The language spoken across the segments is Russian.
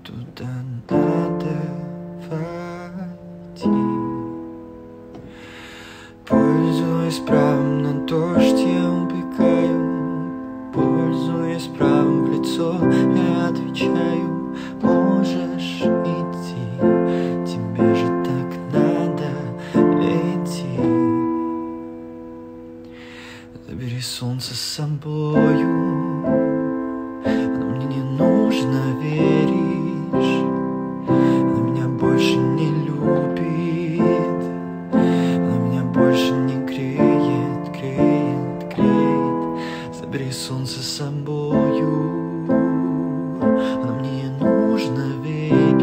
туда надо войти. Пользуясь правом на дождь, я убегаю. Пользуясь правом в лицо, я отвечаю: можешь идти, тебе же так надо лететь. Забери солнце с собою, оно мне не нужно, веришь? Оно меня больше не любит, оно меня больше не греет, греет, греет. Забери солнце с собою, оно мне не нужно, веришь?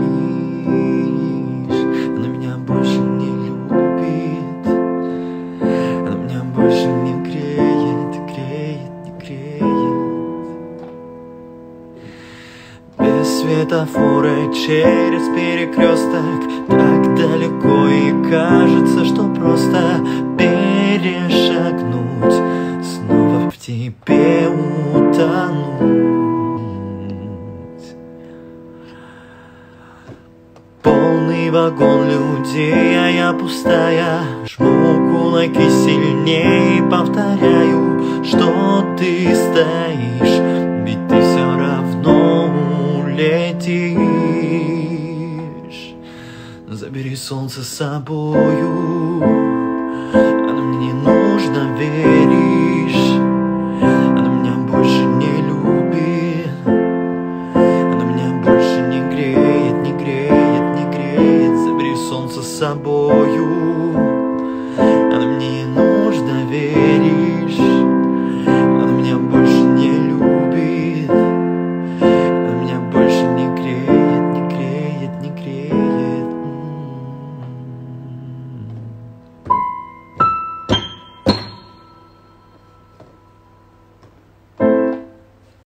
Оно меня больше не любит, оно меня больше не греет, греет, не греет. Без светофора через перекресток, так далеко и кажется, что просто перешагнуть, снова в тебе утонуть. Полный вагон людей, а я пустая. Жму кулаки сильнее, повторяю, что ты стоишь, ведь ты все равно улетишь. Забери солнце с собою, оно мне не нужно, веришь? Оно меня больше не любит, оно меня больше не греет, не греет, не греет. Забери солнце с собою,